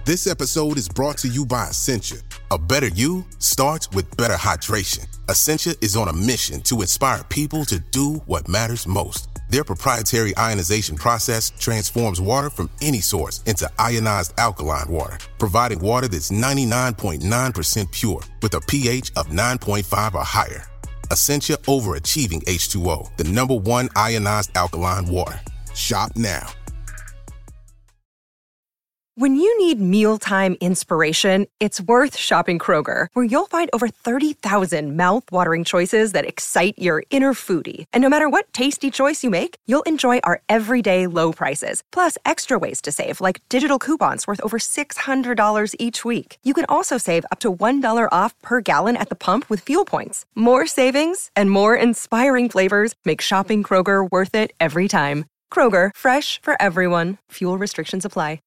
This episode is brought to you by Essentia. A better you starts with better hydration. Essentia is on a mission to inspire people to do what matters most. Their proprietary ionization process transforms water from any source into ionized alkaline water, providing water that's 99.9% pure with a pH of 9.5 or higher. Essentia overachieving H2O, the #1 ionized alkaline water. Shop now. When you need mealtime inspiration, it's worth shopping Kroger, where you'll find over 30,000 mouth-watering choices that excite your inner foodie. And no matter what tasty choice you make, you'll enjoy our everyday low prices, plus extra ways to save, like digital coupons worth over $600 each week. You can also save up to $1 off per gallon at the pump with fuel points. More savings and more inspiring flavors make shopping Kroger worth it every time. Kroger, fresh for everyone. Fuel restrictions apply.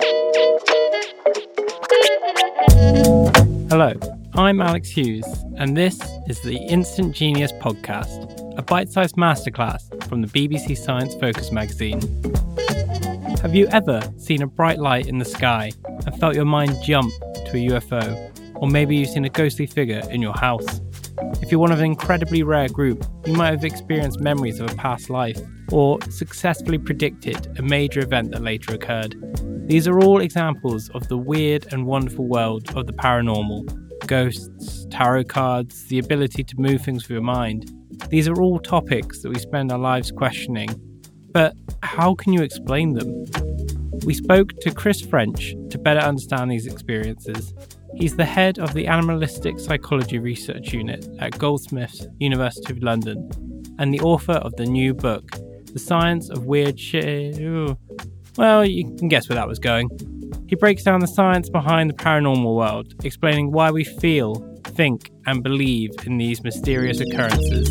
Hello, I'm Alex Hughes, and this is the Instant Genius Podcast, a bite-sized masterclass from the BBC Science Focus magazine. Have you ever seen a bright light in the sky and felt your mind jump to a UFO? Or maybe you've seen a ghostly figure in your house? If you're one of an incredibly rare group, you might have experienced memories of a past life, or successfully predicted a major event that later occurred. These are all examples of the weird and wonderful world of the paranormal. Ghosts, tarot cards, the ability to move things with your mind. These are all topics that we spend our lives questioning. But how can you explain them? We spoke to Chris French to better understand these experiences. He's the head of the Animalistic Psychology Research Unit at Goldsmiths, University of London, and the author of the new book, The Science of Weird Shit. Well, you can guess where that was going. He breaks down the science behind the paranormal world, explaining why we feel, think, and believe in these mysterious occurrences.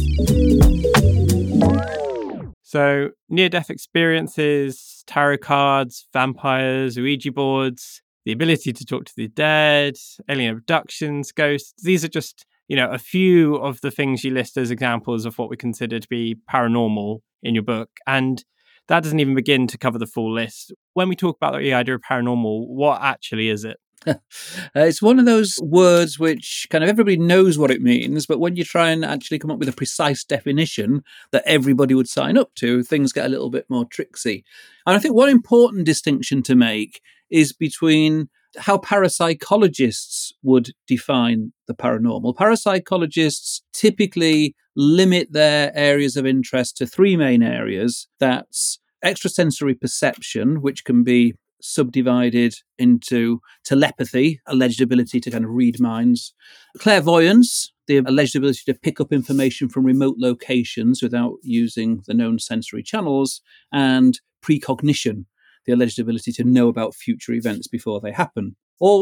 So, near-death experiences, tarot cards, vampires, Ouija boards, the ability to talk to the dead, alien abductions, ghosts. These are just, a few of the things you list as examples of what we consider to be paranormal in your book. And that doesn't even begin to cover the full list. When we talk about the idea of paranormal, what actually is it? It's one of those words which kind of everybody knows what it means, but when you try and actually come up with a precise definition that everybody would sign up to, things get a little bit more tricksy. And I think one important distinction to make is between how parapsychologists would define the paranormal. Parapsychologists typically limit their areas of interest to three main areas. That's extrasensory perception, which can be subdivided into telepathy, alleged ability to kind of read minds, clairvoyance, the alleged ability to pick up information from remote locations without using the known sensory channels, and precognition, the alleged ability to know about future events before they happen.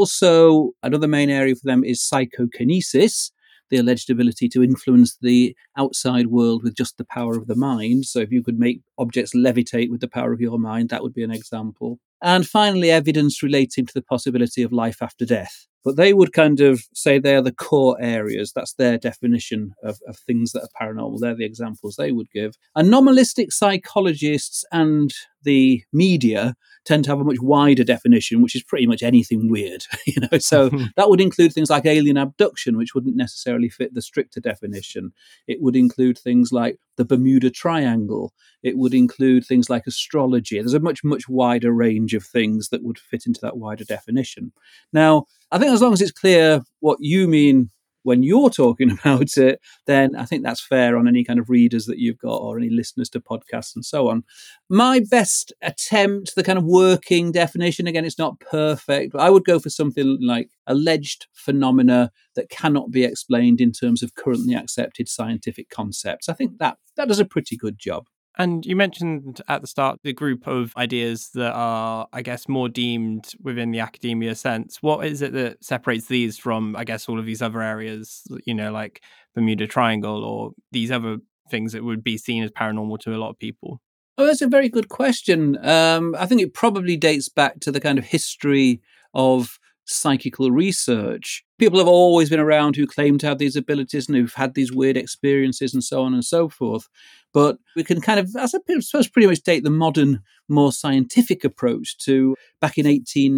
Also, another main area for them is psychokinesis, the alleged ability to influence the outside world with just the power of the mind. So if you could make objects levitate with the power of your mind, that would be an example. And finally, evidence relating to the possibility of life after death. But they would kind of say they are the core areas. That's their definition of things that are paranormal. They're the examples they would give. Anomalistic psychologists and the media tend to have a much wider definition, which is pretty much anything weird. So that would include things like alien abduction, which wouldn't necessarily fit the stricter definition. It would include things like the Bermuda Triangle. It would include things like astrology. There's a much, much wider range of things that would fit into that wider definition. Now, I think as long as it's clear what you mean when you're talking about it, then I think that's fair on any kind of readers that you've got or any listeners to podcasts and so on. My best attempt, the kind of working definition, again, it's not perfect, but I would go for something like alleged phenomena that cannot be explained in terms of currently accepted scientific concepts. I think that does a pretty good job. And you mentioned at the start the group of ideas that are, I guess, more deemed within the academia sense. What is it that separates these from, I guess, all of these other areas, like Bermuda Triangle or these other things that would be seen as paranormal to a lot of people? Oh, that's a very good question. I think it probably dates back to the kind of history of psychical research. People have always been around who claim to have these abilities and who've had these weird experiences and so on and so forth. But we can kind of, I suppose, pretty much date the modern, more scientific approach to back in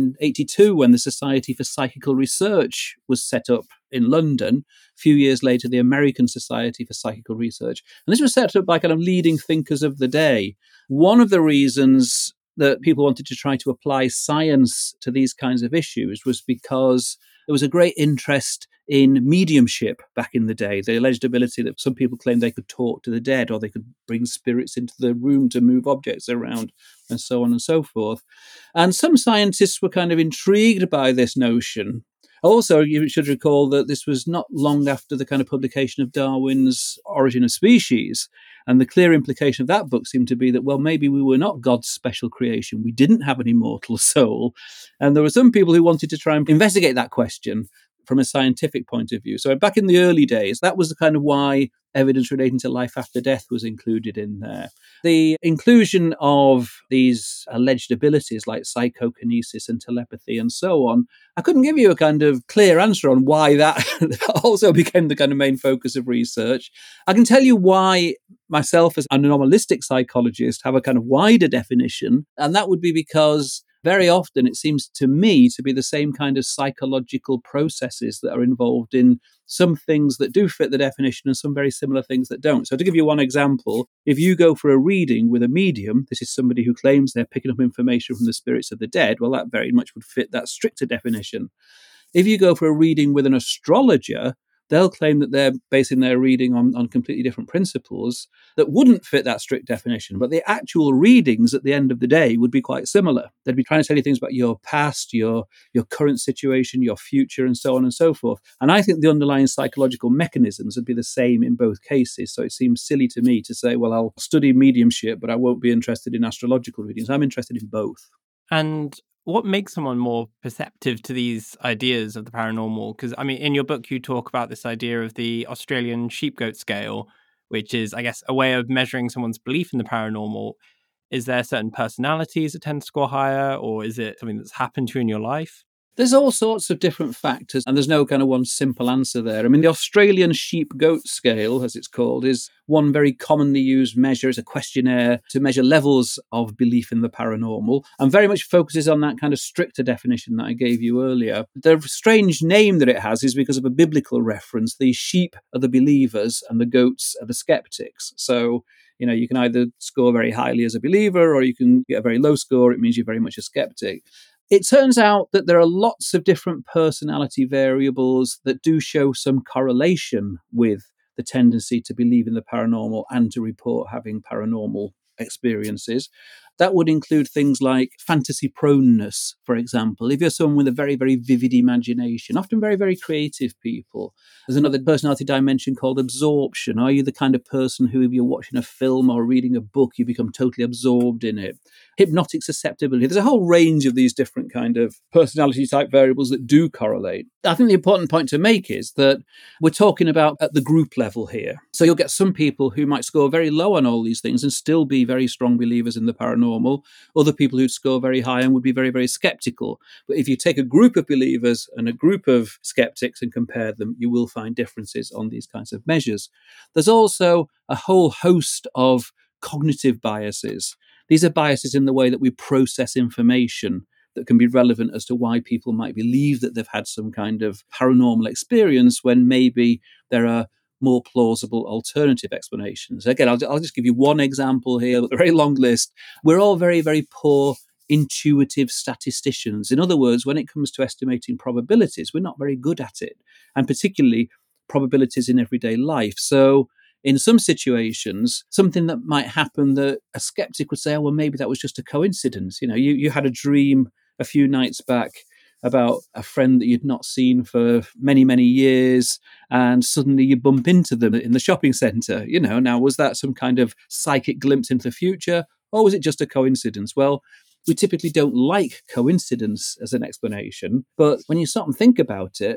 1882 when the Society for Psychical Research was set up in London. A few years later, the American Society for Psychical Research. And this was set up by kind of leading thinkers of the day. One of the reasons that people wanted to try to apply science to these kinds of issues was because there was a great interest in mediumship back in the day, the alleged ability that some people claimed they could talk to the dead or they could bring spirits into the room to move objects around and so on and so forth. And some scientists were kind of intrigued by this notion. Also, you should recall that this was not long after the kind of publication of Darwin's Origin of Species. And the clear implication of that book seemed to be that, well, maybe we were not God's special creation. We didn't have an immortal soul. And there were some people who wanted to try and investigate that question from a scientific point of view. So back in the early days, that was the kind of why evidence relating to life after death was included in there. The inclusion of these alleged abilities like psychokinesis and telepathy and so on, I couldn't give you a kind of clear answer on why that also became the kind of main focus of research. I can tell you why myself as an anomalistic psychologist have a kind of wider definition, and that would be because very often it seems to me to be the same kind of psychological processes that are involved in some things that do fit the definition and some very similar things that don't. So to give you one example, if you go for a reading with a medium, this is somebody who claims they're picking up information from the spirits of the dead, well, that very much would fit that stricter definition. If you go for a reading with an astrologer, they'll claim that they're basing their reading on completely different principles that wouldn't fit that strict definition. But the actual readings at the end of the day would be quite similar. They'd be trying to tell you things about your past, your current situation, your future, and so on and so forth. And I think the underlying psychological mechanisms would be the same in both cases. So it seems silly to me to say, well, I'll study mediumship, but I won't be interested in astrological readings. I'm interested in both. And what makes someone more perceptive to these ideas of the paranormal? Because, I mean, in your book, you talk about this idea of the Australian sheep-goat scale, which is, I guess, a way of measuring someone's belief in the paranormal. Is there certain personalities that tend to score higher, or is it something that's happened to you in your life? There's all sorts of different factors, and there's no kind of one simple answer there. I mean, the Australian sheep-goat scale, as it's called, is one very commonly used measure. It's a questionnaire to measure levels of belief in the paranormal, and very much focuses on that kind of stricter definition that I gave you earlier. The strange name that it has is because of a biblical reference. The sheep are the believers, and the goats are the skeptics. So, you know, you can either score very highly as a believer, or you can get a very low score. It means you're very much a skeptic. It turns out that there are lots of different personality variables that do show some correlation with the tendency to believe in the paranormal and to report having paranormal experiences. That would include things like fantasy proneness, for example. If you're someone with a very, very vivid imagination, often very, very creative people. There's another personality dimension called absorption. Are you the kind of person who, if you're watching a film or reading a book, you become totally absorbed in it? Hypnotic susceptibility. There's a whole range of these different kind of personality type variables that do correlate. I think the important point to make is that we're talking about at the group level here. So you'll get some people who might score very low on all these things and still be very strong believers in the paranormal. Other people who'd score very high and would be very, very skeptical. But if you take a group of believers and a group of skeptics and compare them, you will find differences on these kinds of measures. There's also a whole host of cognitive biases. These are biases in the way that we process information that can be relevant as to why people might believe that they've had some kind of paranormal experience when maybe there are more plausible alternative explanations. Again, I'll just give you one example here, but a very long list. We're all very, very poor intuitive statisticians. In other words, when it comes to estimating probabilities, we're not very good at it, and particularly probabilities in everyday life. So in some situations, something that might happen that a skeptic would say, oh, well, maybe that was just a coincidence. You know, you had a dream a few nights back about a friend that you'd not seen for many, many years, and suddenly you bump into them in the shopping centre. You know, now, was that some kind of psychic glimpse into the future, or was it just a coincidence? Well, we typically don't like coincidence as an explanation, but when you stop and think about it,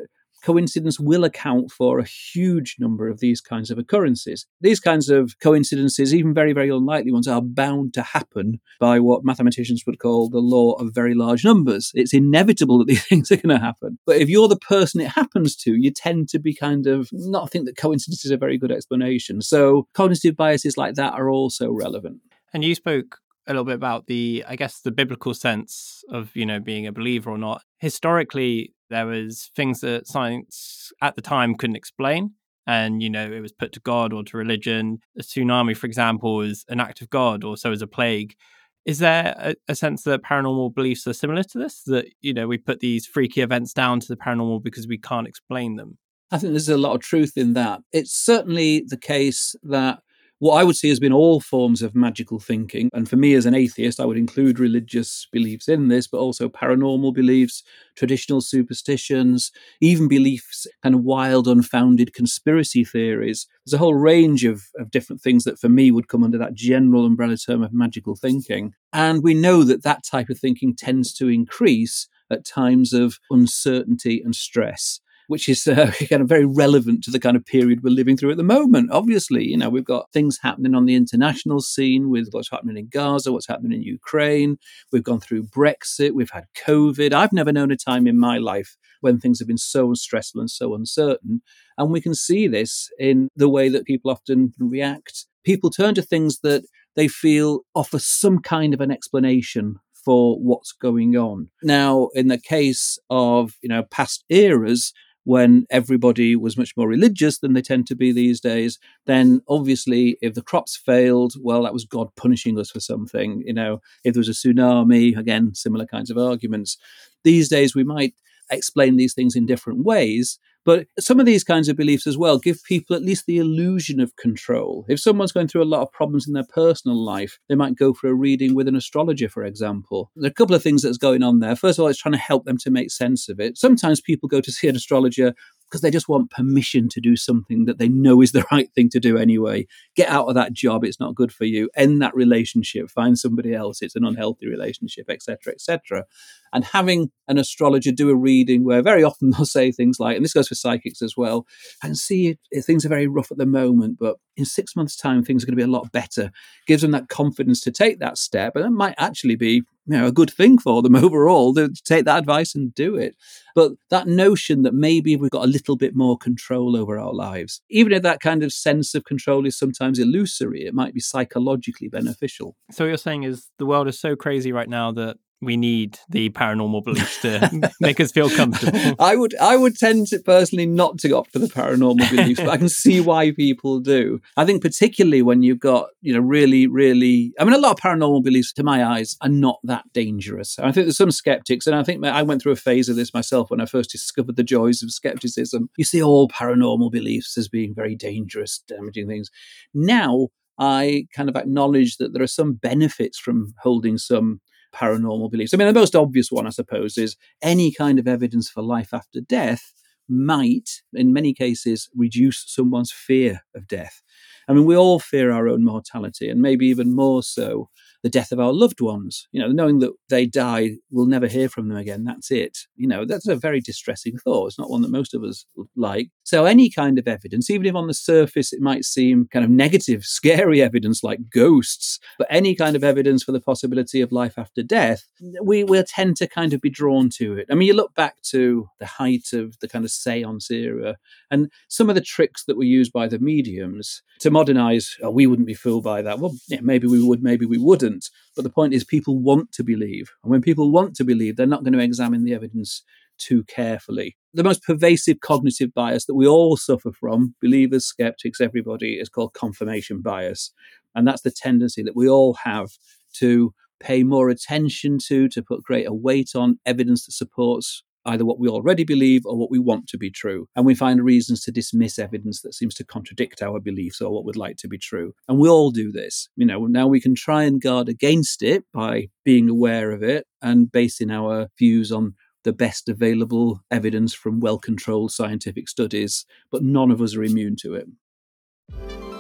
coincidence will account for a huge number of these kinds of occurrences. These kinds of coincidences, even very, very unlikely ones, are bound to happen by what mathematicians would call the law of very large numbers. It's inevitable that these things are going to happen. But if you're the person it happens to, you tend to be kind of not think that coincidence is a very good explanation. So cognitive biases like that are also relevant. And you spoke a little bit about the biblical sense of, being a believer or not. Historically, there was things that science at the time couldn't explain. And, it was put to God or to religion. A tsunami, for example, is an act of God, or so is a plague. Is there a sense that paranormal beliefs are similar to this? That, we put these freaky events down to the paranormal because we can't explain them? I think there's a lot of truth in that. It's certainly the case that what I would see has been all forms of magical thinking. And for me as an atheist, I would include religious beliefs in this, but also paranormal beliefs, traditional superstitions, even beliefs, kind of wild, unfounded conspiracy theories. There's a whole range of different things that for me would come under that general umbrella term of magical thinking. And we know that that type of thinking tends to increase at times of uncertainty and stress, which is kind of very relevant to the kind of period we're living through at the moment. Obviously, we've got things happening on the international scene with what's happening in Gaza, what's happening in Ukraine. We've gone through Brexit. We've had COVID. I've never known a time in my life when things have been so stressful and so uncertain. And we can see this in the way that people often react. People turn to things that they feel offer some kind of an explanation for what's going on. Now, in the case of, past eras, when everybody was much more religious than they tend to be these days, then obviously if the crops failed, well, that was God punishing us for something. If there was a tsunami, again, similar kinds of arguments. These days we might explain these things in different ways, but some of these kinds of beliefs as well give people at least the illusion of control. If someone's going through a lot of problems in their personal life, they might go for a reading with an astrologer, for example. There are a couple of things that's going on there. First of all, it's trying to help them to make sense of it. Sometimes people go to see an astrologer because they just want permission to do something that they know is the right thing to do anyway. Get out of that job, it's not good for you. End that relationship, find somebody else, it's an unhealthy relationship, etc., etc. And having an astrologer do a reading where very often they'll say things like, and this goes for psychics as well, I can see things are very rough at the moment, but in 6 months' time, things are going to be a lot better. Gives them that confidence to take that step. And that might actually be a good thing for them overall, to take that advice and do it. But that notion that maybe we've got a little bit more control over our lives, even if that kind of sense of control is sometimes illusory, it might be psychologically beneficial. So what you're saying is the world is so crazy right now that we need the paranormal beliefs to make us feel comfortable. I would tend to personally not to opt for the paranormal beliefs, but I can see why people do. I think particularly when you've got, really, really, a lot of paranormal beliefs to my eyes are not that dangerous. I think there's some skeptics, and I think I went through a phase of this myself when I first discovered the joys of skepticism. You see all paranormal beliefs as being very dangerous, damaging things. Now, I kind of acknowledge that there are some benefits from holding some paranormal beliefs. The most obvious one, I suppose, is any kind of evidence for life after death might, in many cases, reduce someone's fear of death. We all fear our own mortality, and maybe even more so the death of our loved ones. Knowing that they die, we'll never hear from them again. That's it. That's a very distressing thought. It's not one that most of us like. So any kind of evidence, even if on the surface it might seem kind of negative, scary evidence like ghosts, but any kind of evidence for the possibility of life after death, we will tend to kind of be drawn to it. You look back to the height of the kind of seance era and some of the tricks that were used by the mediums to modernize, we wouldn't be fooled by that. Well, yeah, maybe we would, maybe we wouldn't. But the point is people want to believe. And when people want to believe, they're not going to examine the evidence too carefully. The most pervasive cognitive bias that we all suffer from, believers, skeptics, everybody, is called confirmation bias. And that's the tendency that we all have to pay more attention to put greater weight on evidence that supports either what we already believe or what we want to be true. And we find reasons to dismiss evidence that seems to contradict our beliefs or what we'd like to be true. And we all do this. Now we can try and guard against it by being aware of it and basing our views on the best available evidence from well-controlled scientific studies, but none of us are immune to it.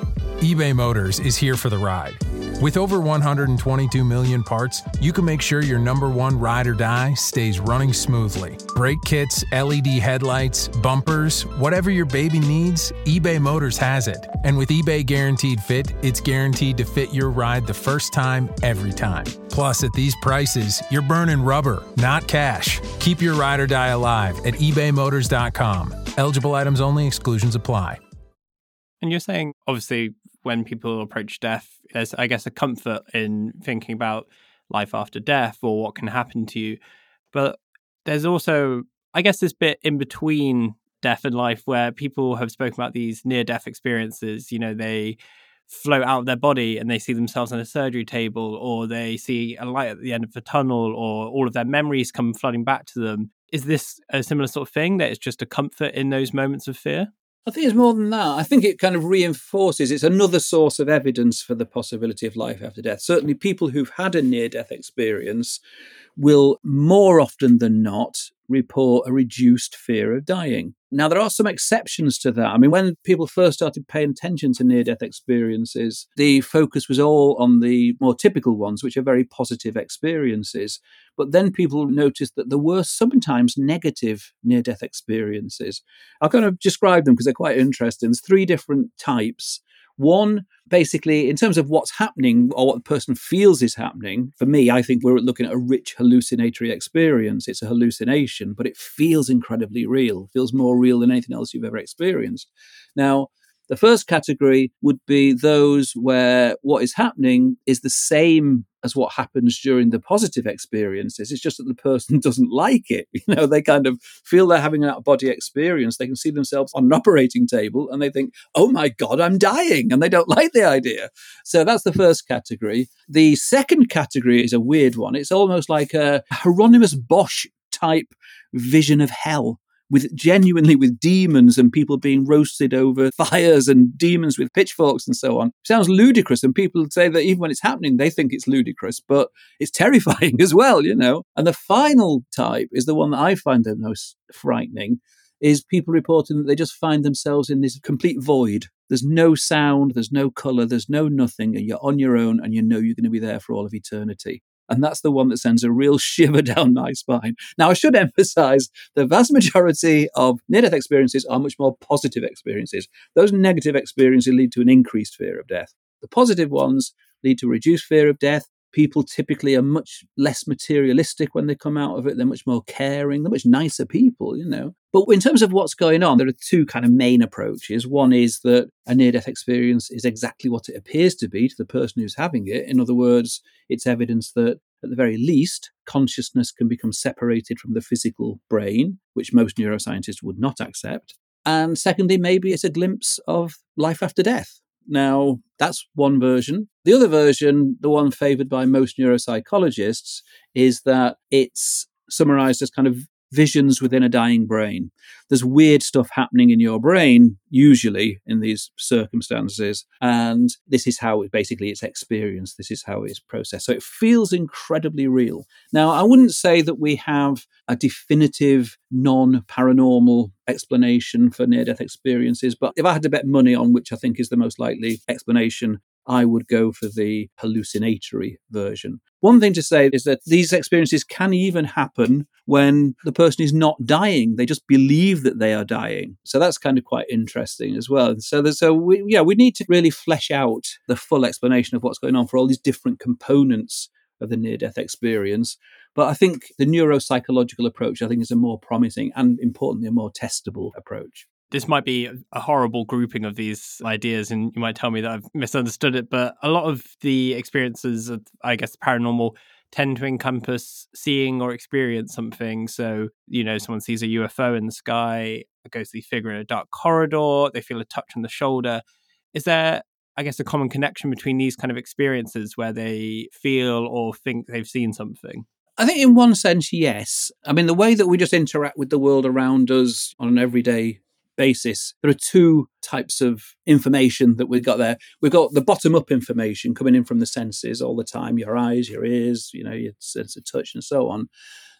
eBay Motors is here for the ride. With over 122 million parts, you can make sure your number one ride or die stays running smoothly. Brake kits, LED headlights, bumpers, whatever your baby needs, eBay Motors has it. And with eBay Guaranteed Fit, it's guaranteed to fit your ride the first time, every time. Plus, at these prices, you're burning rubber, not cash. Keep your ride or die alive at ebaymotors.com. Eligible items only, exclusions apply. And you're saying, obviously, when people approach death, there's, I guess, a comfort in thinking about life after death or what can happen to you. But there's also, I guess, this bit in between death and life where people have spoken about these near-death experiences. You know, they float out of their body and they see themselves on a surgery table, or they see a light at the end of the tunnel, or all of their memories come flooding back to them. Is this a similar sort of thing, that it's just a comfort in those moments of fear? I think it's more than that. I think it kind of reinforces, it's another source of evidence for the possibility of life after death. Certainly people who've had a near-death experience will more often than not report a reduced fear of dying. Now, there are some exceptions to that. I mean, when people first started paying attention to near-death experiences, the focus was all on the more typical ones, which are very positive experiences. But then people noticed that there were sometimes negative near-death experiences. I'll kind of describe them because they're quite interesting. There's 3 different types. One, basically, in terms of what's happening or what the person feels is happening, for me, I think we're looking at a rich hallucinatory experience. It's a hallucination, but it feels incredibly real. It feels more real than anything else you've ever experienced. Now, the first category would be those where what is happening is the same as what happens during the positive experiences. It's just that the person doesn't like it. You know, they kind of feel they're having an out-of-body experience. They can see themselves on an operating table and they think, oh my God, I'm dying. And they don't like the idea. So that's the first category. The second category is a weird one. It's almost like a Hieronymus Bosch type vision of hell, with demons and people being roasted over fires and demons with pitchforks and so on. It sounds ludicrous, and people say that even when it's happening, they think it's ludicrous, but it's terrifying as well, you know. And the final type is the one that I find the most frightening, is people reporting that they just find themselves in this complete void. There's no sound, there's no colour, there's no nothing, and you're on your own and you know you're going to be there for all of eternity. And that's the one that sends a real shiver down my spine. Now, I should emphasize the vast majority of near-death experiences are much more positive experiences. Those negative experiences lead to an increased fear of death. The positive ones lead to a reduced fear of death. People typically are much less materialistic when they come out of it. They're much more caring. They're much nicer people, you know. But in terms of what's going on, there are 2 kind of main approaches. One is that a near-death experience is exactly what it appears to be to the person who's having it. In other words, it's evidence that, at the very least, consciousness can become separated from the physical brain, which most neuroscientists would not accept. And secondly, maybe it's a glimpse of life after death. Now, that's one version. The other version, the one favoured by most neuropsychologists, is that it's summarised as kind of visions within a dying brain. There's weird stuff happening in your brain, usually in these circumstances, and this is how it's experienced. This is how it's processed. So it feels incredibly real. Now, I wouldn't say that we have a definitive non-paranormal explanation for near-death experiences, but if I had to bet money on which I think is the most likely explanation, I would go for the hallucinatory version. One thing to say is that these experiences can even happen when the person is not dying. They just believe that they are dying. So that's kind of quite interesting as well. So we need to really flesh out the full explanation of what's going on for all these different components of the near-death experience. But I think the neuropsychological approach, I think, is a more promising and, importantly, a more testable approach. This might be a horrible grouping of these ideas, and you might tell me that I've misunderstood it, but a lot of the experiences of, I guess, paranormal tend to encompass seeing or experience something. So, you know, someone sees a UFO in the sky, a ghostly figure in a dark corridor, they feel a touch on the shoulder. Is there, I guess, a common connection between these kind of experiences where they feel or think they've seen something? I think in one sense, yes. I mean, the way that we just interact with the world around us on an everyday basis, there are 2 types of information that we've got there. We've got the bottom-up information coming in from the senses all the time, your eyes, your ears, you know, your sense of touch and so on.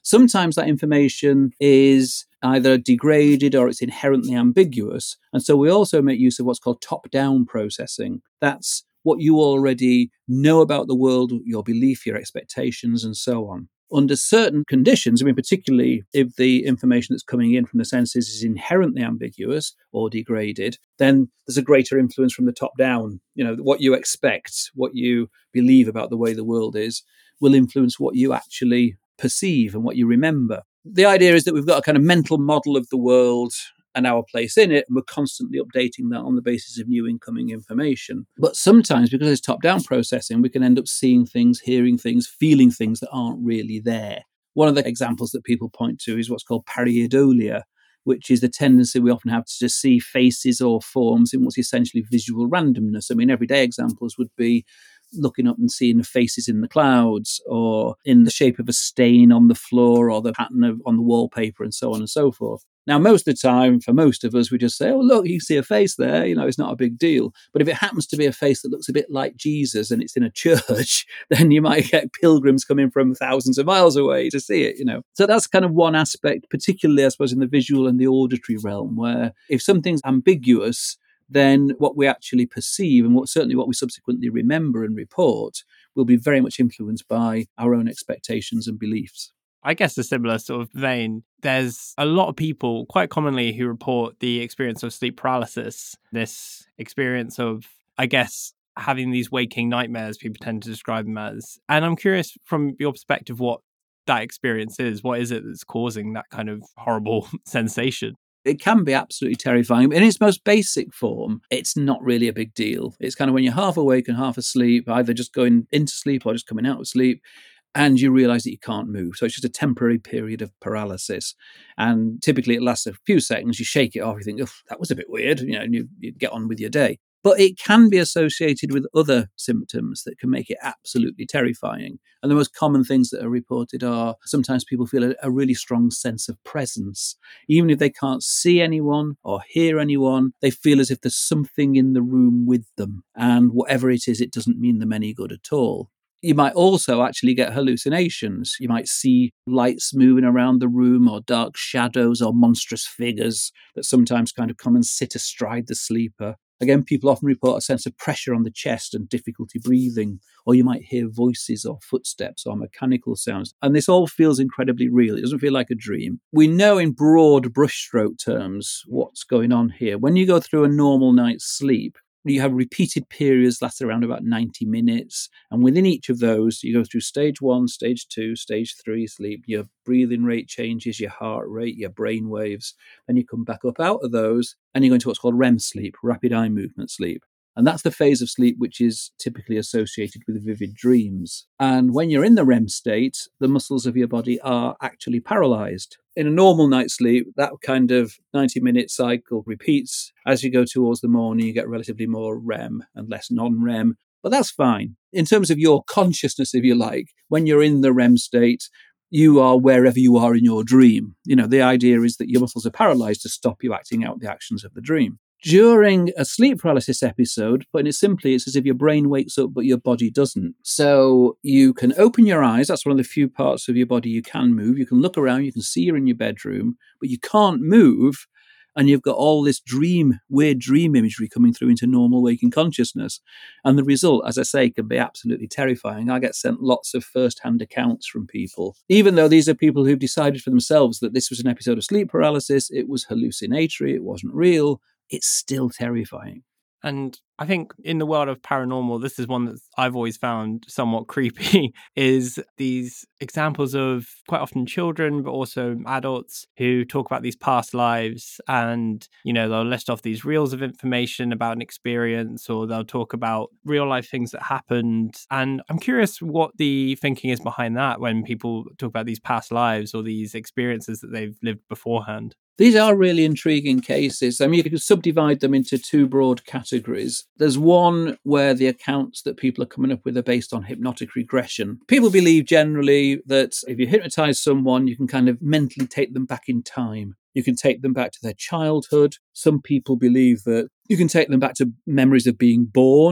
Sometimes that information is either degraded or it's inherently ambiguous. And so we also make use of what's called top-down processing. That's what you already know about the world, your belief, your expectations, and so on. Under certain conditions, particularly if the information that's coming in from the senses is inherently ambiguous or degraded, then there's a greater influence from the top down. What you expect, what you believe about the way the world is, will influence what you actually perceive and what you remember. The idea is that we've got a kind of mental model of the world and our place in it, and we're constantly updating that on the basis of new incoming information. But sometimes, because it's top-down processing, we can end up seeing things, hearing things, feeling things that aren't really there. One of the examples that people point to is what's called pareidolia, which is the tendency we often have to just see faces or forms in what's essentially visual randomness. Everyday examples would be looking up and seeing the faces in the clouds, or in the shape of a stain on the floor, or the pattern on the wallpaper, and so on and so forth. Now, most of the time, for most of us, we just say, oh, look, you see a face there, it's not a big deal. But if it happens to be a face that looks a bit like Jesus and it's in a church, then you might get pilgrims coming from thousands of miles away to see it, So that's kind of one aspect, particularly, I suppose, in the visual and the auditory realm, where if something's ambiguous, then what we actually perceive and certainly what we subsequently remember and report will be very much influenced by our own expectations and beliefs. I guess a similar sort of vein, there's a lot of people quite commonly who report the experience of sleep paralysis, this experience of, I guess, having these waking nightmares, people tend to describe them as. And I'm curious from your perspective what that experience is. What is it that's causing that kind of horrible sensation? It can be absolutely terrifying. In its most basic form, it's not really a big deal. It's kind of when you're half awake and half asleep, either just going into sleep or just coming out of sleep, and you realize that you can't move. So it's just a temporary period of paralysis. And typically it lasts a few seconds. You shake it off, you think, oh, that was a bit weird, and you get on with your day. But it can be associated with other symptoms that can make it absolutely terrifying. And the most common things that are reported are sometimes people feel a really strong sense of presence. Even if they can't see anyone or hear anyone, they feel as if there's something in the room with them. And whatever it is, it doesn't mean them any good at all. You might also actually get hallucinations. You might see lights moving around the room, or dark shadows, or monstrous figures that sometimes kind of come and sit astride the sleeper. Again, people often report a sense of pressure on the chest and difficulty breathing, or you might hear voices or footsteps or mechanical sounds. And this all feels incredibly real. It doesn't feel like a dream. We know in broad brushstroke terms what's going on here. When you go through a normal night's sleep, you have repeated periods last around about 90 minutes. And within each of those, you go through stage 1, stage 2, stage 3 sleep. Your breathing rate changes, your heart rate, your brain waves. Then you come back up out of those and you go into what's called REM sleep, rapid eye movement sleep. And that's the phase of sleep which is typically associated with vivid dreams. And when you're in the REM state, the muscles of your body are actually paralyzed. In a normal night's sleep, that kind of 90-minute cycle repeats. As you go towards the morning, you get relatively more REM and less non-REM. But that's fine. In terms of your consciousness, if you like, when you're in the REM state, you are wherever you are in your dream. The idea is that your muscles are paralyzed to stop you acting out the actions of the dream. During a sleep paralysis episode, putting it simply, it's as if your brain wakes up, but your body doesn't. So you can open your eyes. That's one of the few parts of your body you can move. You can look around, you can see you're in your bedroom, but you can't move. And you've got all this weird dream imagery coming through into normal waking consciousness. And the result, as I say, can be absolutely terrifying. I get sent lots of first-hand accounts from people. Even though these are people who've decided for themselves that this was an episode of sleep paralysis, it was hallucinatory, it wasn't real, it's still terrifying. And I think in the world of paranormal, this is one that I've always found somewhat creepy, is these examples of quite often children, but also adults who talk about these past lives and, they'll list off these reels of information about an experience, or they'll talk about real life things that happened. And I'm curious what the thinking is behind that when people talk about these past lives or these experiences that they've lived beforehand. These are really intriguing cases. You can subdivide them into two broad categories. There's one where the accounts that people are coming up with are based on hypnotic regression. People believe generally that if you hypnotize someone, you can kind of mentally take them back in time. You can take them back to their childhood. Some people believe that you can take them back to memories of being born.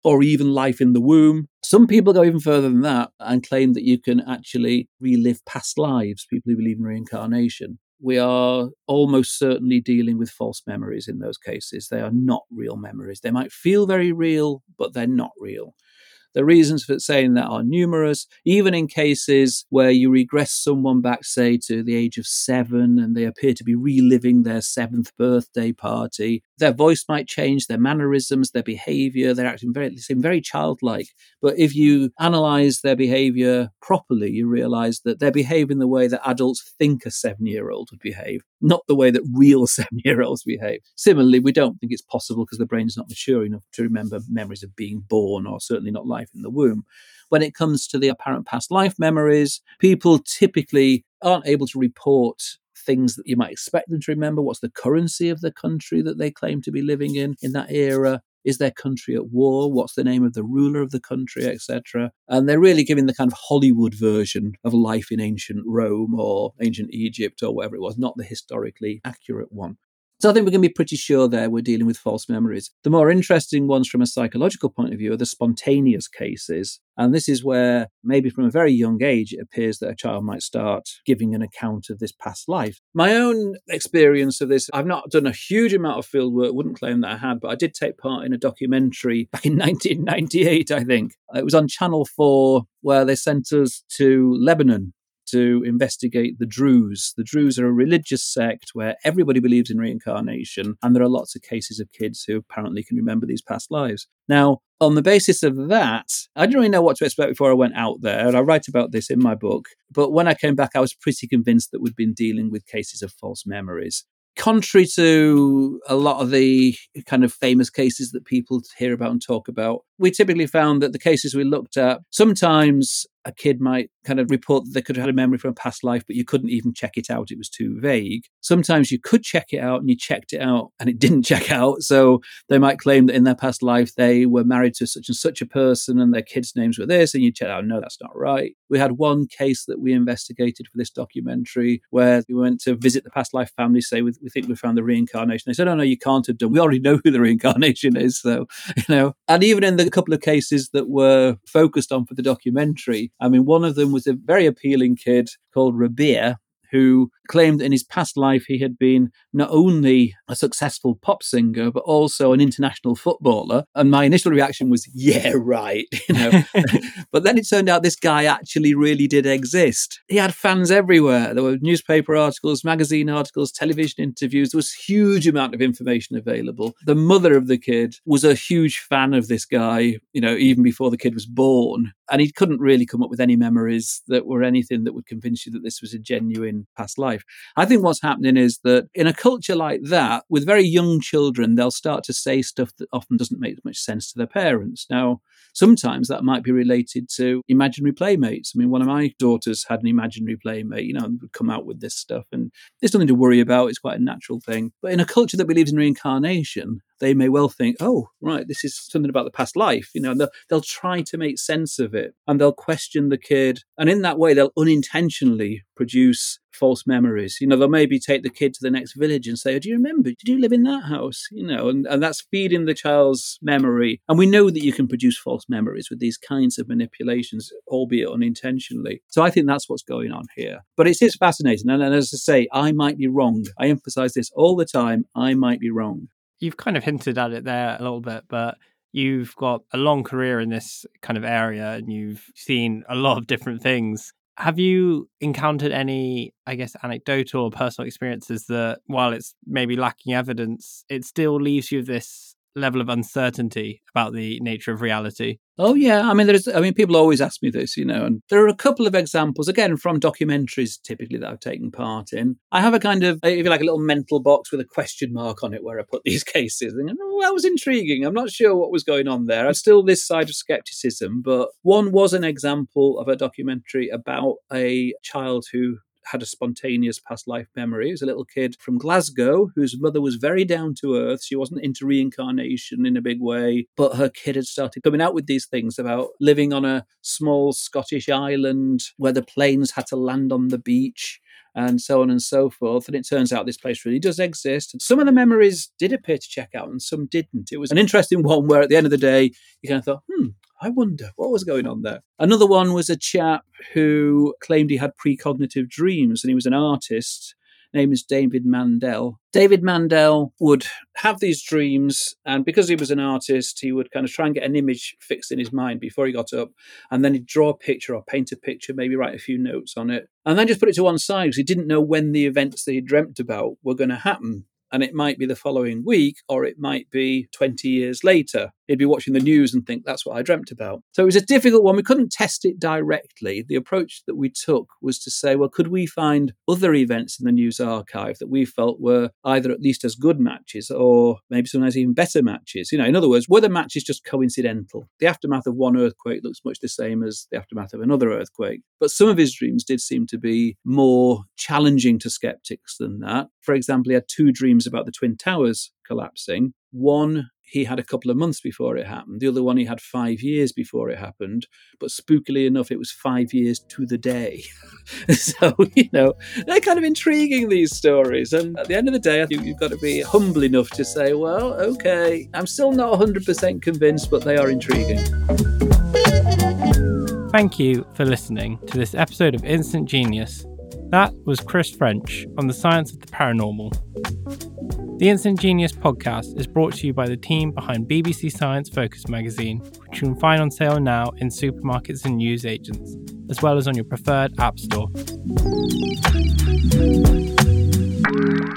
or even life in the womb. Some people go even further than that and claim that you can actually relive past lives, people who believe in reincarnation. We are almost certainly dealing with false memories in those cases. They are not real memories. They might feel very real, but they're not real. The reasons for saying that are numerous, even in cases where you regress someone back, say, to the age of 7 and they appear to be reliving their 7th birthday party. Their voice might change, their mannerisms, their behavior, they seem very childlike. But if you analyze their behavior properly, you realize that they're behaving the way that adults think a 7-year-old would behave, not the way that real 7-year-olds behave. Similarly, we don't think it's possible because the brain is not mature enough to remember memories of being born, or certainly not life in the womb. When it comes to the apparent past life memories, people typically aren't able to report things that you might expect them to remember. What's the currency of the country that they claim to be living in that era? Is their country at war? What's the name of the ruler of the country, etc.? And they're really giving the kind of Hollywood version of life in ancient Rome or ancient Egypt or whatever it was, not the historically accurate one. So I think we can be pretty sure there we're dealing with false memories. The more interesting ones from a psychological point of view are the spontaneous cases. And this is where maybe from a very young age, it appears that a child might start giving an account of this past life. My own experience of this, I've not done a huge amount of field work, wouldn't claim that I had, but I did take part in a documentary back in 1998, I think. It was on Channel 4 where they sent us to Lebanon to investigate the Druze. The Druze are a religious sect where everybody believes in reincarnation, and there are lots of cases of kids who apparently can remember these past lives. Now, on the basis of that, I didn't really know what to expect before I went out there, and I write about this in my book. But when I came back, I was pretty convinced that we'd been dealing with cases of false memories. Contrary to a lot of the kind of famous cases that people hear about and talk about, we typically found that the cases we looked at, sometimes a kid might kind of report that they could have had a memory from a past life, but you couldn't even check it out. It was too vague. Sometimes you could check it out and you checked it out and it didn't check out. So they might claim that in their past life, they were married to such and such a person and their kids' names were this, and you check out, no, that's not right. We had one case that we investigated for this documentary where we went to visit the past life family, say, we think we found the reincarnation. They said, oh, no, you can't have done. We already know who the reincarnation is. So, and even in the couple of cases that were focused on for the documentary, I mean, one of them was a very appealing kid called Rabia, who claimed that in his past life he had been not only a successful pop singer, but also an international footballer. And my initial reaction was, yeah, right. But then it turned out this guy actually really did exist. He had fans everywhere. There were newspaper articles, magazine articles, television interviews. There was a huge amount of information available. The mother of the kid was a huge fan of this guy, even before the kid was born. And he couldn't really come up with any memories that were anything that would convince you that this was a genuine past life. I think what's happening is that in a culture like that, with very young children, they'll start to say stuff that often doesn't make much sense to their parents. Now, sometimes that might be related to imaginary playmates. I mean, one of my daughters had an imaginary playmate, and would come out with this stuff. And there's nothing to worry about. It's quite a natural thing. But in a culture that believes in reincarnation, they may well think, oh, right, this is something about the past life. And they'll try to make sense of it and they'll question the kid. And in that way, they'll unintentionally produce false memories. They'll maybe take the kid to the next village and say, oh, do you remember? Did you live in that house? And that's feeding the child's memory. And we know that you can produce false memories with these kinds of manipulations, albeit unintentionally. So I think that's what's going on here. But it is fascinating. And as I say, I might be wrong. I emphasize this all the time. I might be wrong. You've kind of hinted at it there a little bit, but you've got a long career in this kind of area and you've seen a lot of different things. Have you encountered any, anecdotal or personal experiences that, while it's maybe lacking evidence, it still leaves you with this level of uncertainty about the nature of reality? Oh, yeah. People always ask me this, and there are a couple of examples, again, from documentaries typically that I've taken part in. I have a kind of, if you like, a little mental box with a question mark on it where I put these cases. And that was intriguing. I'm not sure what was going on there. I'm still this side of skepticism, but one was an example of a documentary about a child who had a spontaneous past life memory. It was a little kid from Glasgow whose mother was very down to earth. She wasn't into reincarnation in a big way, but her kid had started coming out with these things about living on a small Scottish island where the planes had to land on the beach. and so on and so forth. And it turns out this place really does exist. And some of the memories did appear to check out and some didn't. It was an interesting one where at the end of the day, you kind of thought, I wonder what was going on there. Another one was a chap who claimed he had precognitive dreams, and he was an artist. Name is David Mandel. David Mandel would have these dreams, and because he was an artist, he would kind of try and get an image fixed in his mind before he got up, and then he'd draw a picture or paint a picture, maybe write a few notes on it, and then just put it to one side because he didn't know when the events that he dreamt about were going to happen. And it might be the following week, or it might be 20 years later. He'd be watching the news and think, that's what I dreamt about. So it was a difficult one. We couldn't test it directly. The approach that we took was to say, well, could we find other events in the news archive that we felt were either at least as good matches or maybe sometimes even better matches? You know, in other words, were the matches just coincidental? The aftermath of one earthquake looks much the same as the aftermath of another earthquake. But some of his dreams did seem to be more challenging to skeptics than that. For example, he had 2 dreams about the Twin Towers collapsing. One he had a couple of months before it happened. The other one he had 5 years before it happened. But spookily enough, it was 5 years to the day. So, you know, they're kind of intriguing, these stories. And at the end of the day, I think you've got to be humble enough to say, well, okay, I'm still not 100% convinced, but they are intriguing. Thank you for listening to this episode of Instant Genius. That was Chris French on the science of the paranormal. The Instant Genius podcast is brought to you by the team behind BBC Science Focus magazine, which you can find on sale now in supermarkets and newsagents, as well as on your preferred app store.